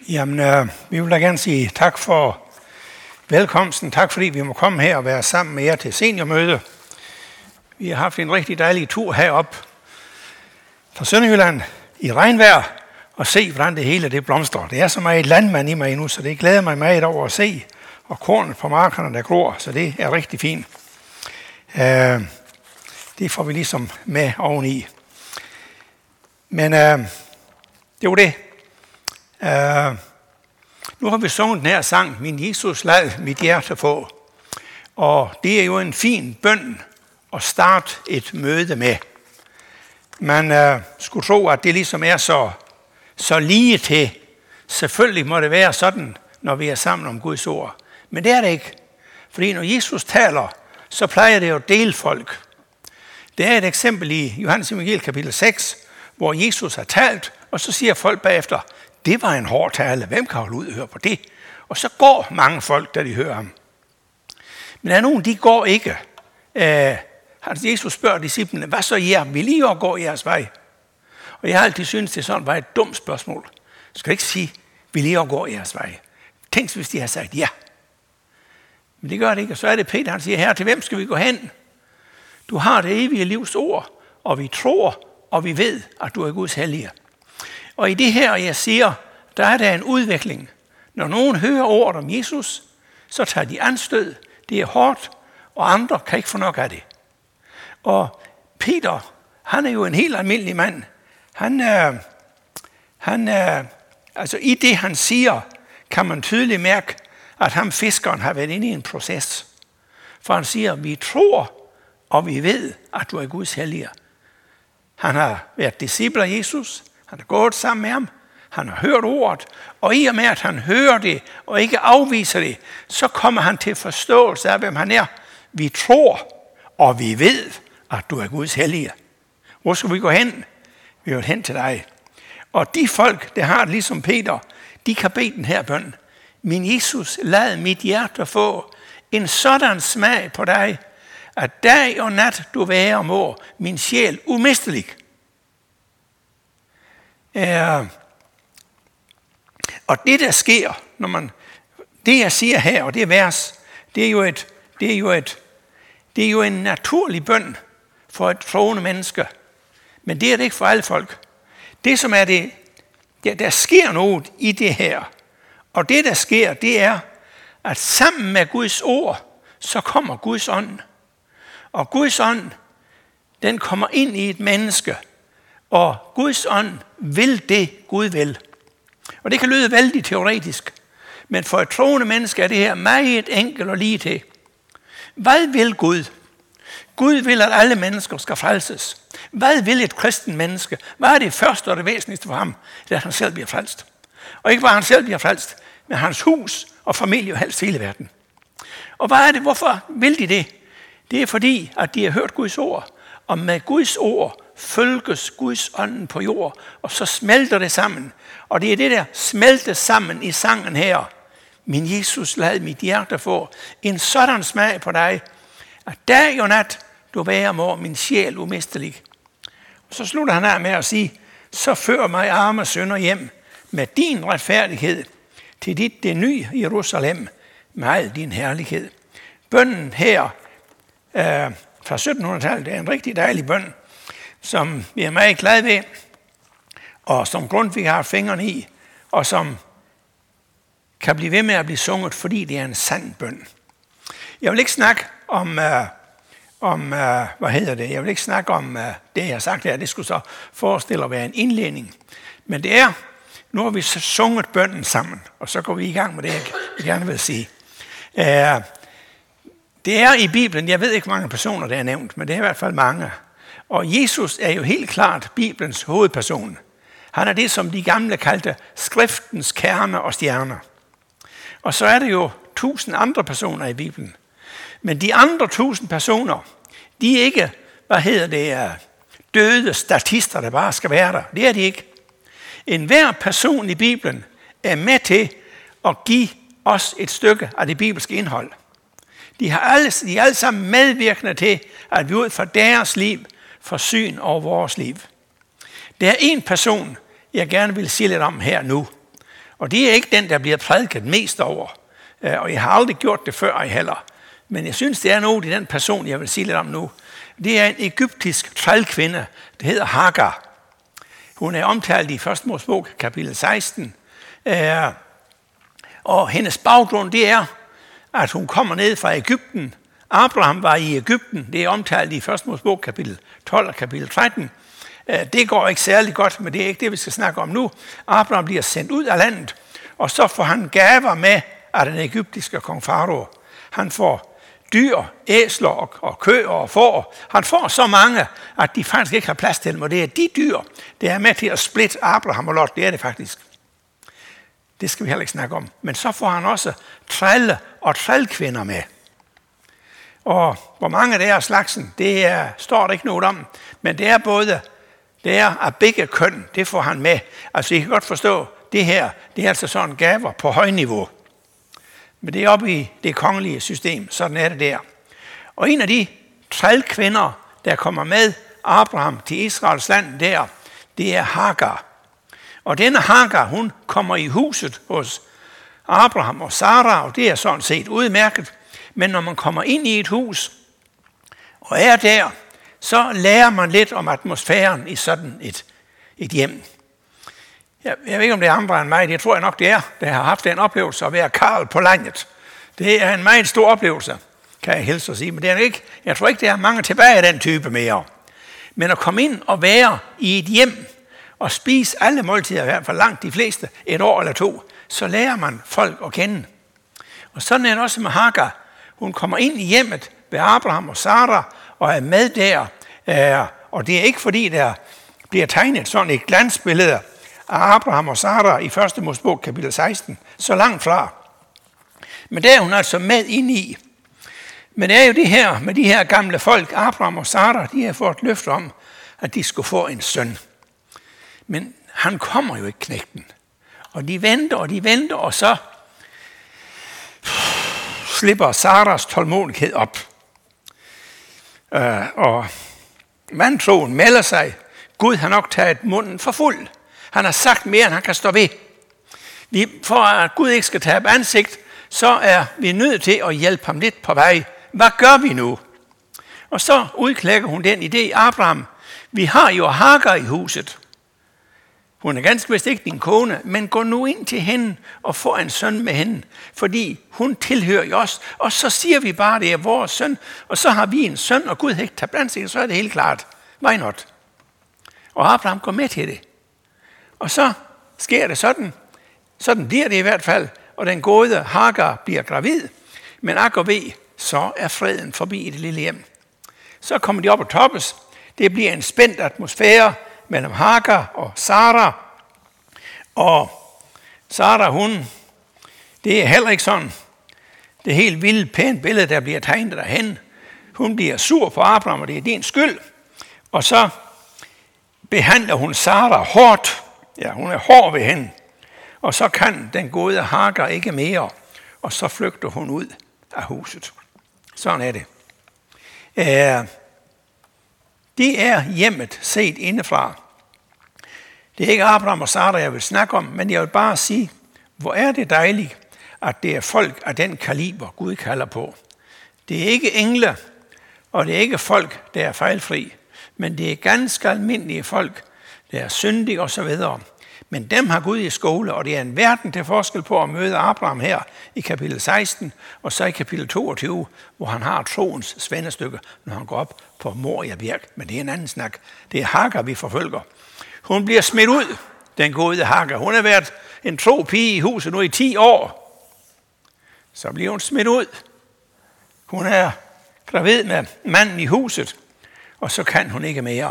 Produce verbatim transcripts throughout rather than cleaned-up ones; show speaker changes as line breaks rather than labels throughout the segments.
Jamen, øh, vi vil da gerne sige tak for velkomsten. Tak fordi vi må komme her og være sammen med jer til seniormøde. Vi har haft en rigtig dejlig tur herop fra Sønderjylland i regnvejr og se, hvordan det hele det blomstrer. Det er så meget landmand i mig nu, så det glæder mig meget over at se. Og kornet på markerne, der gror, så det er rigtig fint. Øh, det får vi ligesom med oveni. Men øh, det var det. Uh, nu har vi sunget den her sang, Min Jesus lad mit hjerte få. Og det er jo en fin bøn at starte et møde med. Man uh, skulle tro, at det ligesom er så, så lige til. Selvfølgelig må det være sådan, når vi er sammen om Guds ord. Men det er det ikke. Fordi når Jesus taler, så plejer det jo at dele folk. Det er et eksempel i Johannes evangeliet kapitel seks, hvor Jesus har talt, og så siger folk bagefter, det var en hård tale. Hvem kan holde ud og høre på det? Og så går mange folk, da de hører ham. Men der er nogen, de går ikke. Øh, Jesus spørger disciplene, hvad så jer? Vil I også gå jeres vej? Og jeg har altid syntes, det sådan var et dumt spørgsmål. Jeg skal ikke sige, vil I også gå jeres vej? Tænk, hvis de har sagt ja. Men det gør det ikke. Og så er det Peter, han siger, herre, til hvem skal vi gå hen? Du har det evige livs ord, og vi tror, og vi ved, at du er Guds hellige. Og i det her, jeg siger, der er der en udvikling. Når nogen hører ordet om Jesus, så tager de anstød. Det er hårdt, og andre kan ikke få nok af det. Og Peter, han er jo en helt almindelig mand. Han er, han er, altså i det, han siger, kan man tydeligt mærke, at ham fiskeren har været inde i en proces. For han siger, vi tror, og vi ved, at du er Guds hellige. Han har været disciple af Jesus. Han har gået sammen med ham. Han har hørt ordet. Og i og med, at han hører det og ikke afviser det, så kommer han til forståelse af, hvem han er. Vi tror, og vi ved, at du er Guds hellige. Hvor skal vi gå hen? Vi vil hen til dig. Og de folk, der har det ligesom Peter, de kan bede den her bøn. Min Jesus, lad mit hjerte få en sådan smag på dig, at dag og nat du være må min sjæl umistelig. Uh, og det der sker, når man, det jeg siger her, og det er vers, det er jo et, det er jo et, det er jo en naturlig bøn for et troende menneske. Men det er det ikke for alle folk. Det som er det, der, der sker noget i det her. Og det der sker, det er, at sammen med Guds ord, så kommer Guds ånd. Og Guds ånd, den kommer ind i et menneske. Og Guds ånd vil det, Gud vil. Og det kan lyde vældig teoretisk. Men for et troende menneske er det her meget enkelt og lige til. Hvad vil Gud? Gud vil, at alle mennesker skal frelses. Hvad vil et kristen menneske? Hvad er det første og det væsentligste for ham? Det er, at han selv bliver frelst. Og ikke bare han selv bliver frelst, men hans hus og familie og helst hele verden. Og hvad er det? Hvorfor vil de det? Det er fordi, at de har hørt Guds ord. Og med Guds ord følges Guds ånden på jord, og så smelter det sammen. Og det er det der smelte sammen i sangen her. Min Jesus, lad mit hjerte få en sådan smag på dig, at dag og nat du være må min sjæl umistelig. Og så slutter han af med at sige, så før mig arme sønder hjem med din retfærdighed til dit det nye Jerusalem med al din herlighed. Bønnen her øh, fra sytten hundrede-tallet er en rigtig dejlig bøn, som vi er meget glade ved, og som Grundtvig har fingrene i, og som kan blive ved med at blive sunget, fordi det er en sand bøn. Jeg vil ikke snakke om, uh, om uh, hvad hedder det, jeg vil ikke snakke om uh, det, jeg har sagt her, det skulle så forestille at være en indledning. Men det er, nu har vi så sunget bønnen sammen, og så går vi i gang med det, jeg gerne vil sige. Uh, det er i Bibelen, jeg ved ikke, hvor mange personer, der er nævnt, men det er i hvert fald mange. Og Jesus er jo helt klart Bibelens hovedperson. Han er det, som de gamle kaldte skriftens kerne og stjerner. Og så er det jo tusind andre personer i Bibelen. Men de andre tusind personer, de er ikke, hvad hedder det, døde statister, der bare skal være der. Det er de ikke. En hver person i Bibelen er med til at give os et stykke af det bibelske indhold. De, har alle, de er alle sammen medvirkende til, at vi ud fra deres liv får syn over vores liv. Der er en person, jeg gerne vil sige lidt om her nu. Og det er ikke den, der bliver prædiket mest over. Og jeg har aldrig gjort det før i heller. Men jeg synes, det er noget i den person, jeg vil sige lidt om nu. Det er en egyptisk trælkvinde, der hedder Hagar. Hun er omtalt i første Mosebog, kapitel seksten. Og hendes baggrund, det er, at hun kommer ned fra Egypten. Abraham var i Egypten. Det er omtalt i første Mosebog, kapitel tolv og kapitel tretten. Det går ikke særlig godt, men det er ikke det, vi skal snakke om nu. Abraham bliver sendt ud af landet, og så får han gaver med af den egyptiske kong Farao. Han får dyr, æsler og, og køer og får. Han får så mange, at de faktisk ikke har plads til dem, og det er de dyr, der er med til at splitte Abraham og Lot. Det er det faktisk. Det skal vi heller ikke snakke om. Men så får han også trælle og trælkvinder med. Og hvor mange det er af slagsen, det er, står der ikke noget om. Men det er både, det er af begge køn, det får han med. Altså I kan godt forstå, det her, det er altså sådan gaver på højniveau. Men det er oppe i det kongelige system, sådan er det der. Og en af de trælkvinder, der kommer med Abraham til Israels land der, det er Hagar. Og denne Hagar, hun kommer i huset hos Abraham og Sara, og det er sådan set udmærket. Men når man kommer ind i et hus og er der, så lærer man lidt om atmosfæren i sådan et, et hjem. Jeg, jeg ved ikke, om det er andre end mig. Det tror jeg nok, det er, der har haft en oplevelse at være karl på landet. Det er en meget stor oplevelse, kan jeg hilse at sige. Men det er ikke, jeg tror ikke, der er mange tilbage af den type mere. Men at komme ind og være i et hjem og spise alle måltider, i hvert fald langt de fleste, et år eller to, så lærer man folk at kende. Og sådan er det også med Hagar. Hun kommer ind i hjemmet ved Abraham og Sara og er med der. Og det er ikke fordi, der bliver tegnet sådan et glansbillede af Abraham og Sara i første Mosebog kapitel seksten. Så langt fra. Men der er hun altså med ind i. Men det er jo det her med de her gamle folk, Abraham og Sara, de har fået et løfte om, at de skulle få en søn. Men han kommer jo ikke, knægten. Og de venter, og de venter, og så slipper Saras tålmodighed op. Uh, og vantroen melder sig. Gud har nok taget munden for fuld. Han har sagt mere, end han kan stå ved. Vi, for at Gud ikke skal tabe ansigt, så er vi nødt til at hjælpe ham lidt på vej. Hvad gør vi nu? Og så udklækker hun den idé, Abraham, vi har jo Hagar i huset. Hun er ganske vist ikke din kone, men gå nu ind til hende og få en søn med hende, fordi hun tilhører jo os. Og så siger vi bare, det er vores søn, og så har vi en søn, og Gud har ikke tabt ansigt, så er det helt klart. Why not? Og Abraham går med til det. Og så sker det sådan, sådan bliver det i hvert fald, og den gode Hagar bliver gravid, men ak og ved, så er freden forbi i det lille hjem. Så kommer de op og toppes. Det bliver en spændt atmosfære mellem Hagar og Sara. Og Sara, hun, det er heller ikke sådan det helt vildt pænt billede, der bliver tegnet derhen. Hun bliver sur på Abraham, og det er din skyld. Og så behandler hun Sara hårdt. Ja, hun er hård ved hende. Og så kan den gode Hagar ikke mere. Og så flygter hun ud af huset. Sådan er det. Øh, det er hjemmet set indefra. Det er ikke Abraham og Sara, jeg vil snakke om, men jeg vil bare sige, hvor er det dejligt, at det er folk af den kaliber, Gud kalder på. Det er ikke engle, og det er ikke folk, der er fejlfri, men det er ganske almindelige folk, der er syndige og så videre. Men dem har Gud i skole, og det er en verden til forskel på at møde Abraham her i kapitel seksten, og så i kapitel toogtyve, hvor han har troens svendestykke, når han går op på Moria bjerg. Men det er en anden snak. Det er Hagar, vi forfølger. Hun bliver smidt ud, den gode Hagar. Hun har været en tro pige i huset nu i ti år. Så bliver hun smidt ud. Hun er gravid med manden i huset, og så kan hun ikke mere.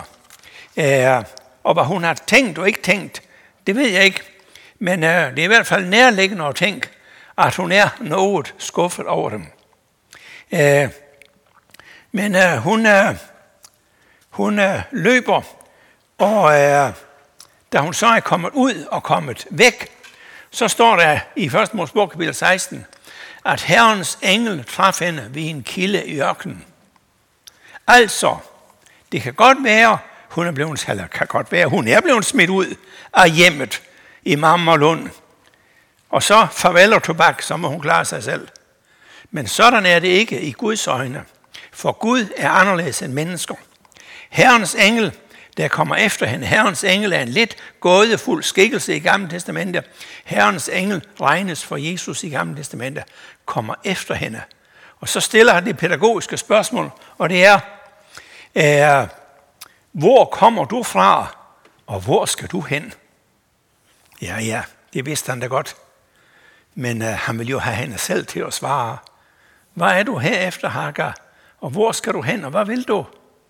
Og hvad hun har tænkt og ikke tænkt, det ved jeg ikke. Men det er i hvert fald nærliggende at tænke, at hun er noget skuffet over dem. Men hun, hun løber, og da hun så er kommet ud og kommet væk, så står der i første Mosebog kapitel seksten, at Herrens engel traf hende ved en kilde i ørkenen. Altså, det kan godt være, hun er blevet, eller kan godt være, hun er blevet smidt ud af hjemmet i Mammerlund. Og så farvel og tobak, så må hun klare sig selv. Men sådan er det ikke i Guds øjne. For Gud er anderledes end mennesker. Herrens engel, der kommer efter hende. Herrens engel er en lidt gådefuld skikkelse i Gamle Testamente. Herrens engel regnes for Jesus i Gamle Testamente. Kommer efter hende. Og så stiller han det pædagogiske spørgsmål, og det er, er hvor kommer du fra, og hvor skal du hen? Ja, ja, det vidste han da godt. Men uh, han vil jo have hende selv til at svare. Hvad er du herefter, Hagar? Og hvor skal du hen, og hvad vil du?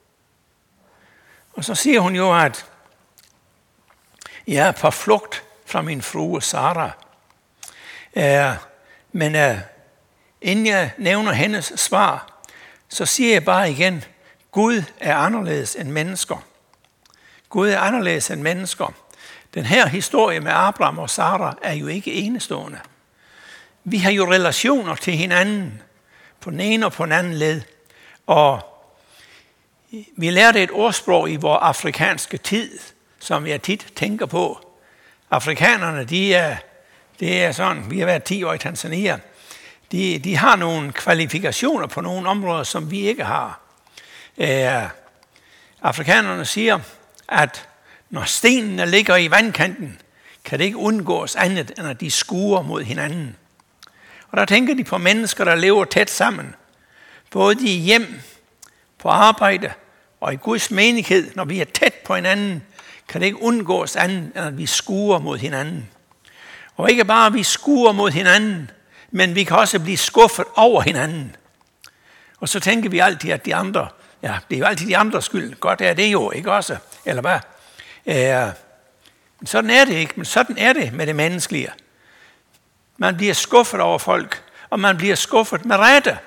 Og så siger hun jo, at jeg er på flugt fra min frue Sara. Uh, men uh, inden jeg nævner hendes svar, så siger jeg bare igen, Gud er anderledes end mennesker. Gud er anderledes end mennesker. Den her historie med Abraham og Sara er jo ikke enestående. Vi har jo relationer til hinanden på den ene og på den anden led. Og vi lærte et ordsprog i vores afrikanske tid, som jeg tit tænker på. Afrikanerne, de er, det er sådan, vi har været ti år i Tanzania, de, de har nogle kvalifikationer på nogle områder, som vi ikke har. Uh, afrikanerne siger, at når stenene ligger i vandkanten, kan det ikke undgås andet, end at de skuer mod hinanden. Og der tænker de på mennesker, der lever tæt sammen. Både i hjem, på arbejde og i Guds menighed. Når vi er tæt på hinanden, kan det ikke undgås andet, end at vi skuer mod hinanden. Og ikke bare at vi skuer mod hinanden, men vi kan også blive skuffet over hinanden. Og så tænker vi altid, at de andre, ja, det er jo altid de andres skyld. Godt er det jo, ikke også? Eller hvad? Uh, sådan er det ikke, men sådan er det med det menneskelige. Man bliver skuffet over folk, og man bliver skuffet med rette.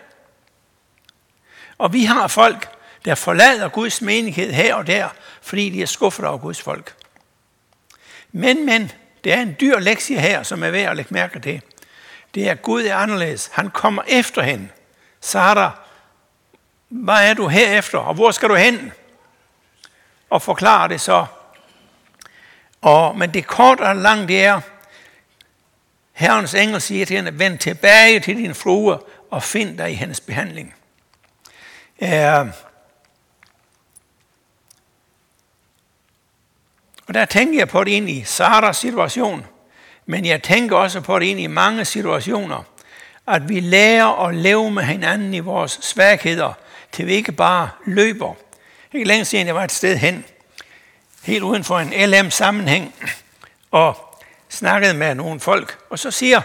Og vi har folk, der forlader Guds menighed her og der, fordi de er skuffet over Guds folk. Men, men, det er en dyr lektie her, som er værd at lægge mærke til. Det er, Gud er anderledes. Han kommer efter hende. Sara, hvad er du herefter, og hvor skal du hen? Og forklare det så. Og, men det kort og langt det er, Herrens engel siger til hende, vend tilbage til din frue og find dig i hendes behandling. Uh, og der tænker jeg på det ind i Saras situation, men jeg tænker også på det ind i mange situationer, at vi lærer at leve med hinanden i vores svagheder, til vi ikke bare løber. Ikke længe siden jeg var et sted hen, helt uden for en L M-sammenhæng, og snakkede med nogle folk, og så siger,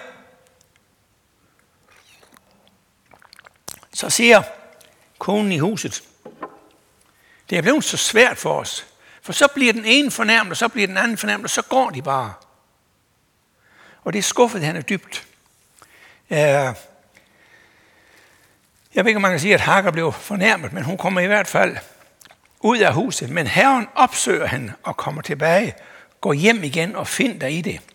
så siger konen i huset, det er blevet så svært for os, for så bliver den ene fornærmet, og så bliver den anden fornærmet, og så går de bare. Og det skuffede hende dybt. Jeg ved ikke, om man kan sige, at Hagar blev fornærmet, men hun kommer i hvert fald ud af huset. Men Herren opsøger hende og kommer tilbage, går hjem igen og finder i det.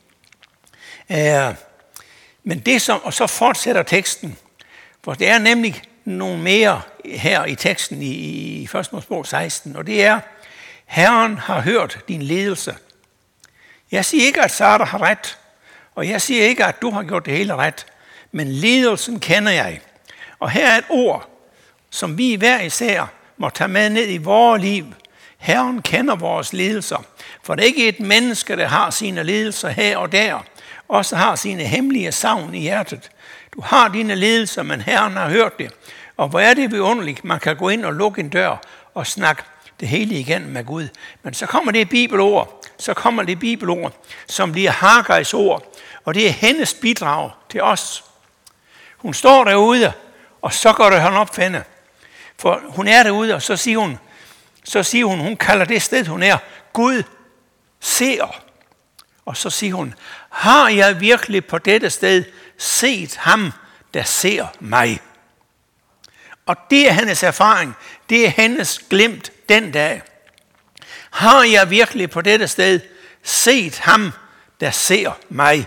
Men det som, og så fortsætter teksten, for det er nemlig nogle mere her i teksten i, i første Mosebog seksten, og det er, Herren har hørt din ledelse. Jeg siger ikke, at Sara har ret, og jeg siger ikke, at du har gjort det hele ret, men ledelsen kender jeg. Og her er et ord, som vi hver især må tage med ned i vores liv. Herren kender vores ledelser, for det er ikke et menneske, der har sine ledelser her og der, også har sine hemmelige savn i hjertet. Du har dine ledelser, men Herren har hørt det. Og hvor er det vidunderligt, man kan gå ind og lukke en dør og snakke det hele igennem med Gud. Men så kommer det bibelord, så kommer det bibelord, som bliver Hagars ord, og det er hendes bidrag til os. Hun står derude, og så går det hånd op for hende. For hun er derude, og så siger hun, så siger hun, hun kalder det sted, hun er, Gud ser. Og så siger hun, har jeg virkelig på dette sted set ham, der ser mig? Og det er hendes erfaring, det er hendes glimt den dag. Har jeg virkelig på dette sted set ham, der ser mig?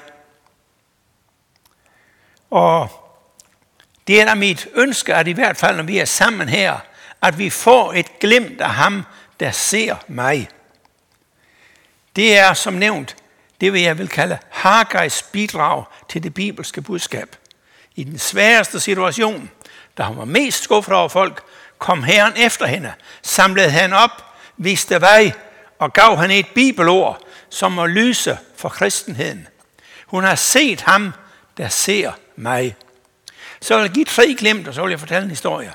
Og det er da mit ønske, at i hvert fald, når vi er sammen her, at vi får et glimt af ham, der ser mig. Det er som nævnt Det vil jeg vil kalde Hagais bidrag til det bibelske budskab. I den sværeste situation, da hun var mest skuffet over folk, kom Herren efter hende, samlede han op, viste vej og gav hende et bibelord, som må lyse for kristenheden. Hun har set ham, der ser mig. Så vil jeg give tre glimt, og så vil jeg fortælle en historie.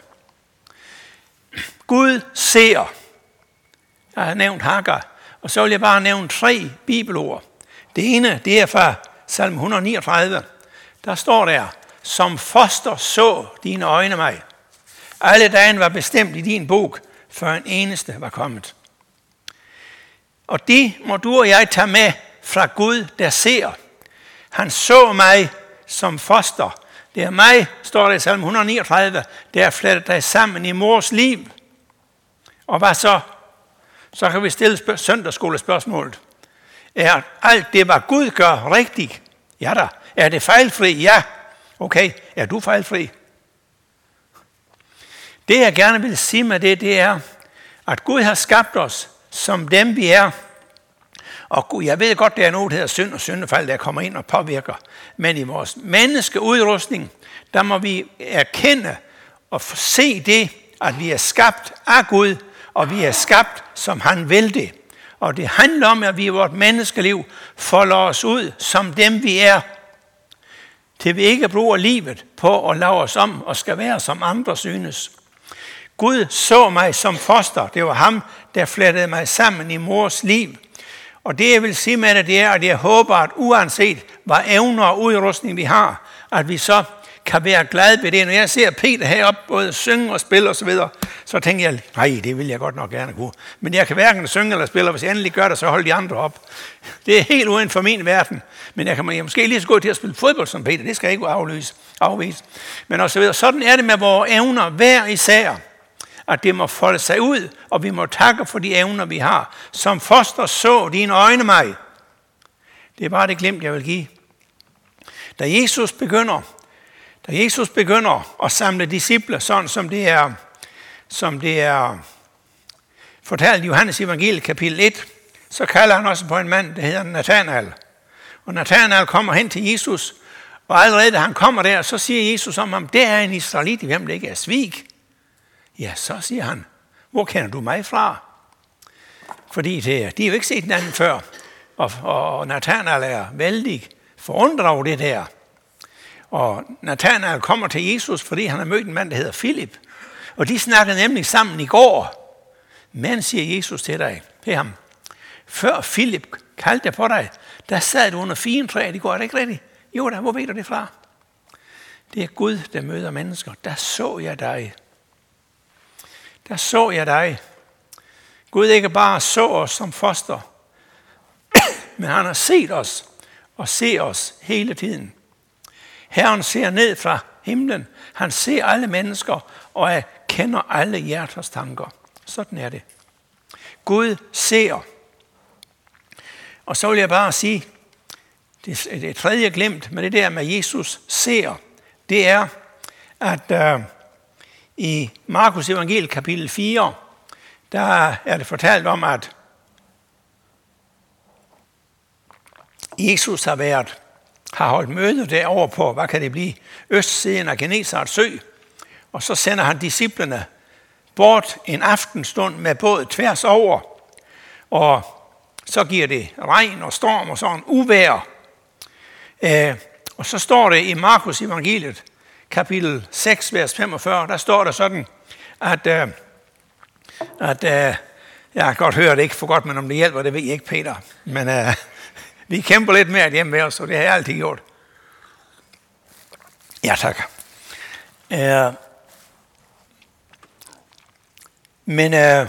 Gud ser. Jeg har nævnt Hagar, og så vil jeg bare nævne tre bibelord. Det ene, det er fra salme et hundrede niogtredive. Der står der, som foster så dine øjne mig. Alle dagen var bestemt i din bog, før en eneste var kommet. Og det må du og jeg tage med fra Gud, der ser. Han så mig som foster. Det er mig, står der i salme et hundrede niogtredive, der flettet dig sammen i mors liv. Og hvad så? Så kan vi stille spørg- søndagsskolespørgsmålet. Er alt det, hvad Gud gør, rigtigt? Ja da. Er det fejlfri? Ja. Okay, er du fejlfri? Det jeg gerne vil sige med det, det er, at Gud har skabt os som dem vi er. Og Gud, jeg ved godt, der er noget, der hedder synd og syndefald, der kommer ind og påvirker. Men i vores menneskeudrustning, der må vi erkende og se det, at vi er skabt af Gud, og vi er skabt, som han vil det. Og det handler om, at vi i vort menneskeliv folder os ud, som dem vi er, til vi ikke bruger livet på at lave os om og skal være, som andre synes. Gud så mig som foster. Det var ham, der flettede mig sammen i mors liv. Og det, jeg vil sige med det, det er, at jeg håber, at uanset hvad evner og udrustning vi har, at vi så kan være glade ved det. Når jeg ser Peter heroppe, både synge og spille og så videre, så tænker jeg, nej, det vil jeg godt nok gerne kunne. Men jeg kan hverken synge eller spille, og hvis jeg endelig gør det, så holder de andre op. Det er helt uden for min verden. Men jeg kan jeg måske lige så gå til at spille fodbold som Peter. Det skal jeg ikke aflyse, afvise. Men og så videre. Sådan er det med vores evner hver især. At det må folde sig ud, og vi må takke for de evner, vi har. Som foster så dine øjne mig. Det er bare det glimt, jeg vil give. Da Jesus begynder, da Jesus begynder at samle disciple, sådan som det er, som det er fortalt i Johannes evangeliet kapitel et, så kalder han også på en mand, der hedder Nathanael. Og Nathanael kommer hen til Jesus, og allerede da han kommer der, så siger Jesus om ham, det er en israelit, i hvem det ikke er svig. Ja, så siger han, hvor kender du mig fra? Fordi det, de har jo ikke set hinanden før. Og, og Nathanael er vældig forundret over det der. Og Nathanael kommer til Jesus, fordi han har mødt en mand, der hedder Filip. Og de snakkede nemlig sammen i går. Men, siger Jesus til dig, til ham, før Filip kaldte på dig, der sad du under figentræet i går, er det ikke rigtigt? Jo da, hvor ved du det fra? Det er Gud, der møder mennesker. Der så jeg dig. Der så jeg dig. Gud ikke bare så os som foster, men han har set os og ser os hele tiden. Herren ser ned fra himlen. Han ser alle mennesker og kender alle hjerters tanker. Sådan er det. Gud ser. Og så vil jeg bare sige, det, det tredje glimt med det der med Jesus ser, det er, at øh, i Markus evangeliet kapitel fire, der er det fortalt om, at Jesus har været, har holdt møde derovre på, hvad kan det blive, østsiden af Genesarets sø, og så sender han disciplene bort en aftenstund med båd tværs over, og så giver det regn og storm og sådan uvejr. Øh, og så står det i Markus evangeliet, kapitel seks, vers femogfyrre, der står der sådan, at, øh, at øh, jeg kan godt høre det ikke for godt, men om det hjælper, det ved jeg ikke, Peter. Men øh, vi kæmper lidt mere hjemme med os, og det har jeg altid gjort. Ja, tak. Øh, men øh,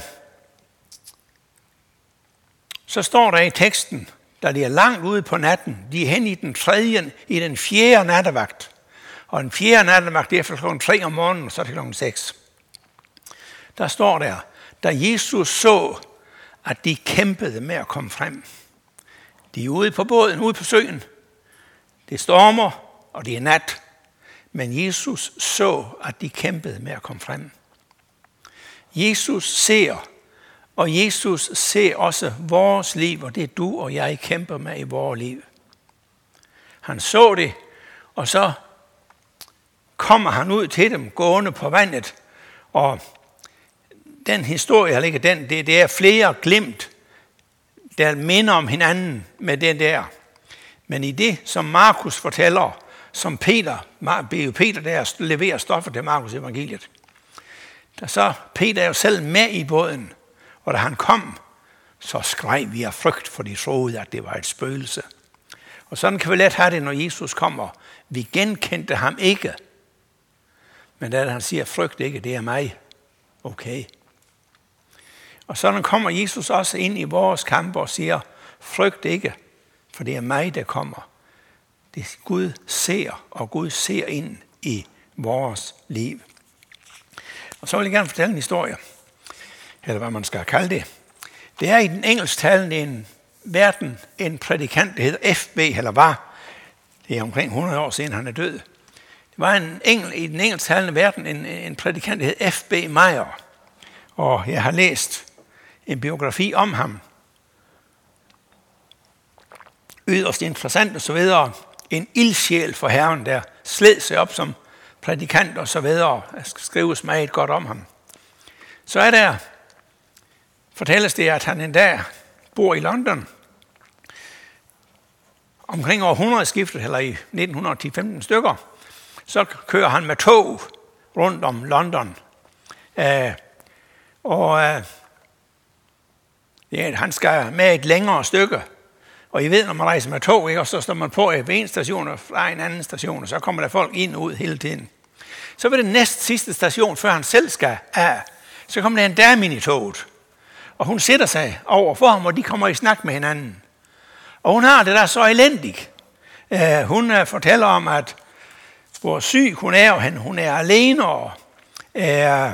så står der i teksten, da de er langt ude på natten, de er hen i den tredje, i den fjerde nattevagt. Og den fjerde nattevagt, det er fra klokken tre om morgenen, og så til klokken seks. Der står der, da Jesus så, at de kæmpede med at komme frem. De er ude på båden, ude på søen. Det stormer, og det er nat. Men Jesus så, at de kæmpede med at komme frem. Jesus ser, Og Jesus ser også vores liv, og det du og jeg kæmper med i vores liv. Han så det, og så kommer han ud til dem, gående på vandet. Og den historie, her ligger den, det, det er flere glimt, der minder om hinanden med det der. Men i det, som Markus fortæller, som Peter, Peter der leverer stoffer til Markus evangeliet, der så Peter er jo selv med i båden, og da han kom, så skreg vi af frygt, for de troede, at det var et spøgelse. Og sådan kan vi let have det, når Jesus kommer. Vi genkendte ham ikke. Men da han siger, frygt ikke, det er mig. Okay. Og sådan kommer Jesus også ind i vores kamp og siger, frygt ikke, for det er mig, der kommer. Det er Gud ser, og Gud ser ind i vores liv. Og så vil jeg gerne fortælle en historie, eller hvad man skal kalde det. Det er i den engelsktalende en verden en prædikant, der hedder F B, eller var. Det er omkring hundrede år siden, han er død. Det var en engel, i den engelsktalende verden en, en prædikant, der hedder F B Meyer. Og jeg har læst en biografi om ham. Yderst interessant og så videre. En ildsjæl for Herren, der sled sig op som prædikant og så videre. Der skal skrives meget godt om ham. Så er der, fortælles det, at han en dag bor i London. Omkring århundredeskiftet, eller i nitten ti femten stykker, så kører han med tog rundt om London. Uh, og uh, ja, han skal med et længere stykke. Og I ved, når man rejser med tog, ikke, og så står man på ved en station og fra en anden station, og så kommer der folk ind og ud hele tiden. Så ved den næste sidste station, før han selv skal af, så kommer der en dame ind i toget. Og hun sætter sig over for ham, og de kommer i snak med hinanden. Og hun har det der så elendigt. Uh, hun uh, fortæller om, at hvor syg hun er, og hun er alene, og, uh,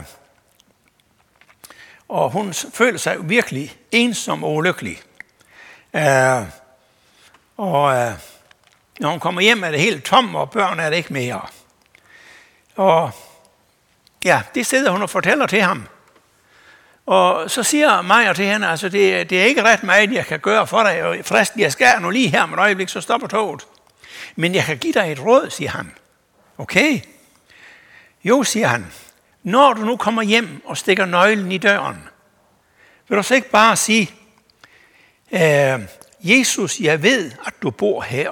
og hun føler sig virkelig ensom og ulykkelig. Uh, og uh, når hun kommer hjem, er det helt tom, og børn er det ikke mere. Og ja, det sidder hun og fortæller til ham. Og så siger Meyer til hende, altså det, det er ikke ret meget, jeg kan gøre for dig. Og forresten, jeg skal nu lige her med et øjeblik, så stopper toget. Men jeg kan give dig et råd, siger han. Okay? Jo, siger han. Når du nu kommer hjem og stikker nøglen i døren, vil du så ikke bare sige, øh, Jesus, jeg ved, at du bor her.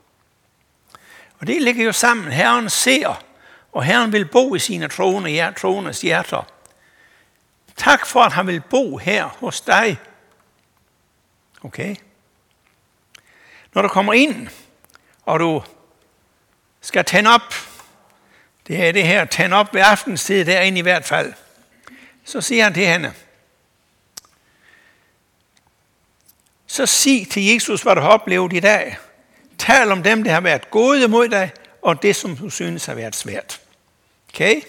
Og det ligger jo sammen. Herren ser, og Herren vil bo i sine troende, troendes hjerter. Tak for, at han vil bo her hos dig. Okay? Når du kommer ind, og du skal tænde op, det er det her, tænde op ved aftenstid derinde i hvert fald, så siger han til hende, så sig til Jesus, hvad du har oplevet i dag. Tal om dem, der har været gode mod dig, og det, som du synes har været svært. Okay?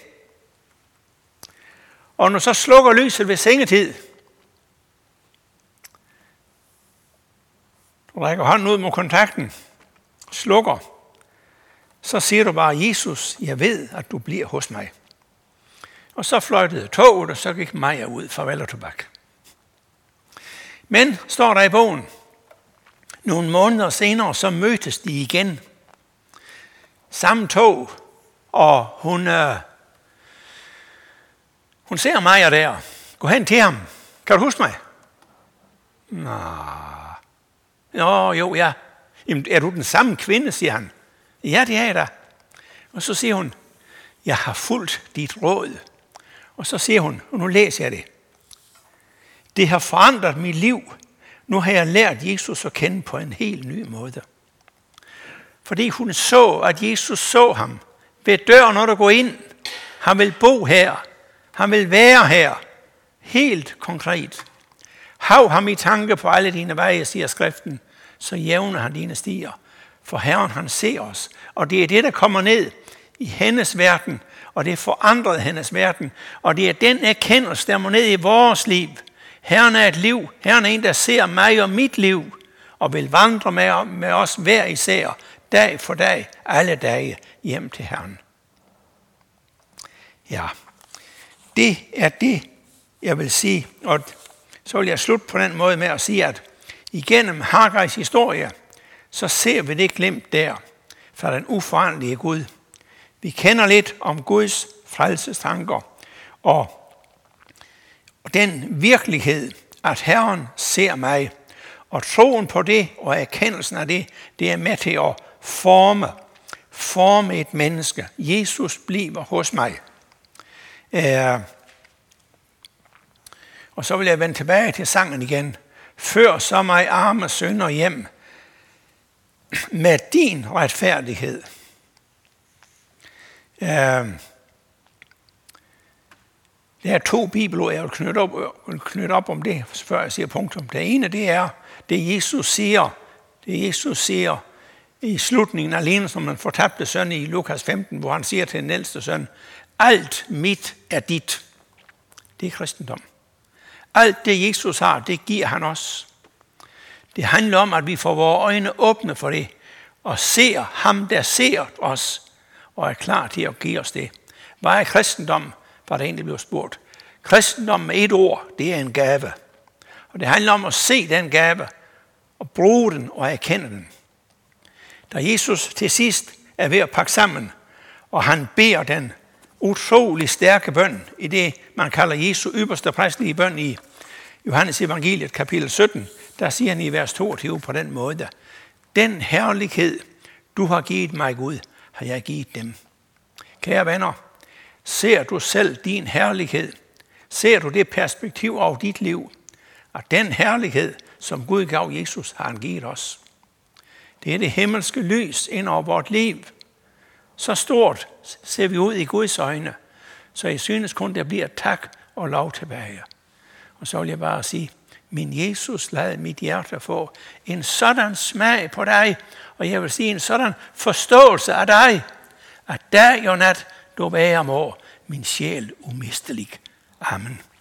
Og når så slukker lyset ved sengetid, du rækker hånden ud mod kontakten, slukker, så siger du bare, Jesus, jeg ved, at du bliver hos mig. Og så fløjtede toget, og så gik Meyer ud, farvel og tobak. Men, står der i bogen, nogle måneder senere, så mødtes de igen. Samme tog, og hun, øh, hun ser Meyer der. Gå hen til ham. Kan du huske mig? Nå, jo, jo, ja. Jamen, er du den samme kvinde, siger han. Ja, det er jeg da. Og så siger hun, jeg har fulgt dit råd. Og så siger hun, og nu læser jeg det. Det har forandret mit liv. Nu har jeg lært Jesus at kende på en helt ny måde. Fordi hun så, at Jesus så ham ved døren, når du går ind. Han vil bo her. Han vil være her. Helt konkret. Hav ham i tanke på alle dine veje, siger skriften. Så jævner han dine stier. For Herren, han ser os. Og det er det, der kommer ned i hendes verden. Og det forandrede hendes verden. Og det er den erkendelse, der må ned i vores liv. Herren er et liv. Herren er en, der ser mig og mit liv. Og vil vandre med, med os hver især. Dag for dag. Alle dage hjem til Herren. Ja. Det er det, jeg vil sige. Og så vil jeg slutte på den måde med at sige, at igennem Hagais historie, så ser vi det glimt der fra den uforanderlige Gud. Vi kender lidt om Guds frelsestanker og, og den virkelighed, at Herren ser mig. Og troen på det og erkendelsen af det, det er med til at forme, forme et menneske. Jesus bliver hos mig. Uh, og så vil jeg vende tilbage til sangen igen. Før så mig arme synder hjem med din retfærdighed. Uh, der er to bibelord, jeg vil knytte op, vil knytte op om det, før jeg siger punktum. Det ene, det er, det Jesus siger, det Jesus siger i slutningen af lignelsen om den fortabte søn i Lukas femten, hvor han siger til den ældste søn, alt mit er dit. Det er kristendom. Alt det Jesus har, det giver han os. Det handler om, at vi får vores øjne åbne for det, og ser ham, der ser os, og er klar til at give os det. Hvad er kristendom? Var der egentlig blev spurgt. Kristendom med et ord, det er en gave. Og det handler om at se den gave, og bruge den og erkende den. Da Jesus til sidst er ved at pakke sammen, og han beder den utrolig stærke bøn i det, man kalder Jesu ypperste præstelige bøn i Johannes evangeliet kapitel sytten, der siger han i vers toogtyve på den måde, den herlighed, du har givet mig, Gud, har jeg givet dem. Kære venner, ser du selv din herlighed? Ser du det perspektiv af dit liv? At den herlighed, som Gud gav Jesus, har han givet os. Det er det himmelske lys ind over vort liv. Så stort ser vi ud i Guds øjne, så jeg synes kun, der bliver tak og lov tilbage. Og så vil jeg bare sige, min Jesus, lad mit hjerte få en sådan smag på dig, og jeg vil sige en sådan forståelse af dig, at dag og nat du være må min sjæl umistelig. Amen.